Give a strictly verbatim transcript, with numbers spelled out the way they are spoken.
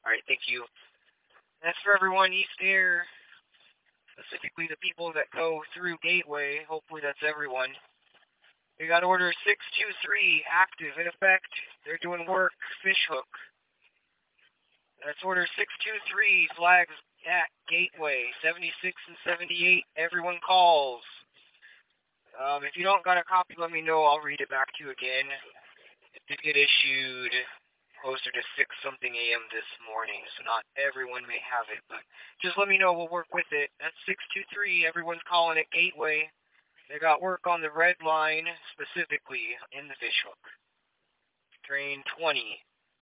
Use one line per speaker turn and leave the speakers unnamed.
Alright, thank you. That's for everyone east air, specifically the people that go through Gateway. Hopefully that's everyone. We got order six two three active in effect. They're doing work, fishhook. That's order six two three, flags at Gateway, seventy-six and seventy-eight. Everyone calls. Um, if you don't got a copy, let me know. I'll read it back to you again. It did get issued closer to six something a m this morning, so not everyone may have it, but just let me know. We'll work with it. That's six two three. Everyone's calling it Gateway. They got work on the red line, specifically in the fishhook. Train twenty.